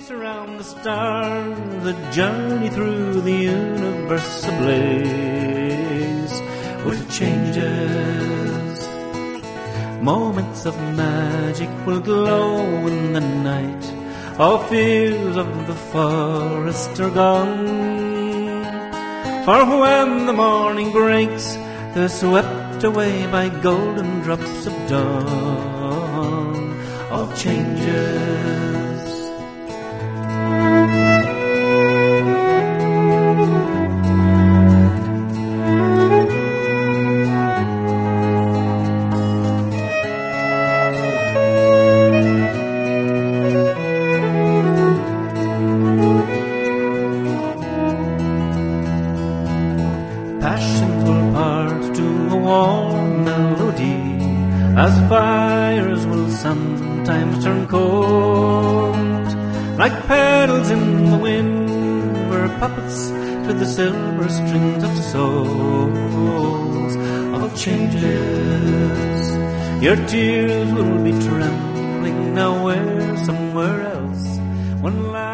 around the stars, a journey through the universe ablaze with changes. Moments of magic will glow in the night. All fears of the forest are gone. For when the morning breaks, they're swept away by golden drops of dawn. All changes. Passion will part to a warm melody, as fires will sometimes turn cold. Like petals in the wind, we're puppets to the silver strings of souls. All changes. Your tears will be trembling now, we're somewhere else. When